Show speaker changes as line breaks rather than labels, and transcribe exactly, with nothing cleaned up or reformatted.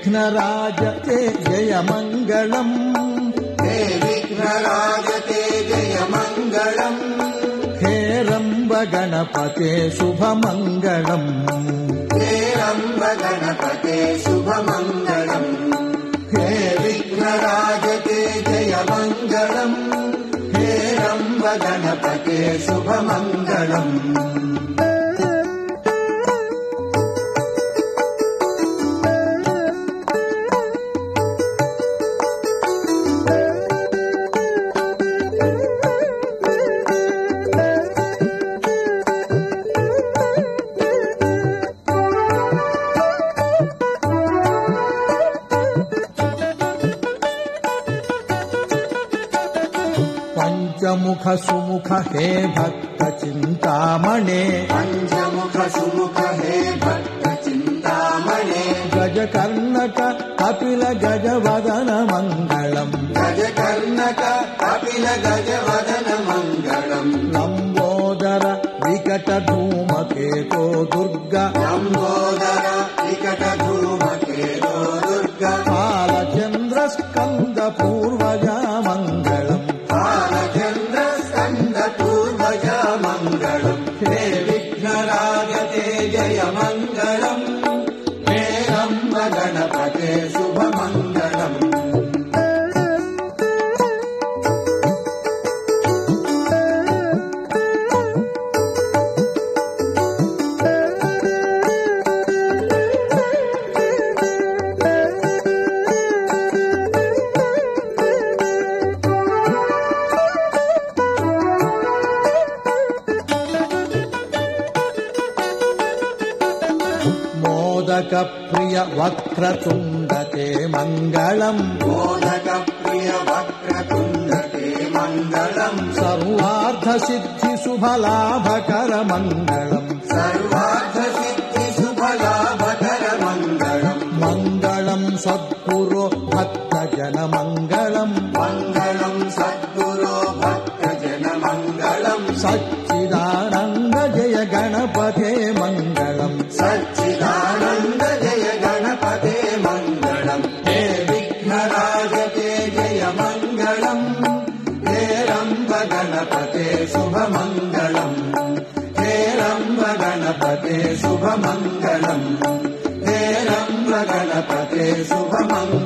విఘ్నరాజ తే జయ మంగళం
హే విఘ్నరాజ తే జయ మంగళం
హే రంబ గణపతే శుభమంగళం
హే రంబ గణపతే శుభమంగళం హే విఘ్నరాజ తే జయ మంగళం హే రంబ గణపతే శుభమంగళం
పంచముఖ సుముఖ హే భక్త చింతామణే
పంచముఖ సుముఖ హే భక్త చింతామణే
గజ కర్ణక కపిల గజ వదన మంగళం
గజ కర్ణక కపిల గజ వదన మంగళం
లంబోదర వికట ధూమకేతో దుర్గ
లంబోదర వికట ధూమకేతో దుర్గ
బాలచంద్ర స్కంద పూర్వజ మంగళం
బాలచంద్ర స్కంద పూర్వజ మంగళం హే విఘ్నరాజ తే జయ మంగళం హే రంబ గణపతే శుభమంగళం
మోదక ప్రియ వక్రతుండతే మంగళం
మోదక ప్రియ వక్రతుండతే మంగళం
సర్వార్థ సిద్ధి శుభలాభకర మంగళం
సర్వార్థ సిద్ధి శుభలాభకర మంగళం
మంగళం సద్గురో భక్త జన మంగళం
మంగళం సద్గురో భక్త జన మంగళం
సచ్చిదానంద జయ గణపతే మంగళం
సచ్చిదానంద జయ గణపతే మంగళం హే విఘ్నరాజ తే జయ మంగళం హే రంబ గణపతే శుభమంగళం హే రంబ గణపతే శుభమంగళం హే రంబ గణపతే శుభమంగళం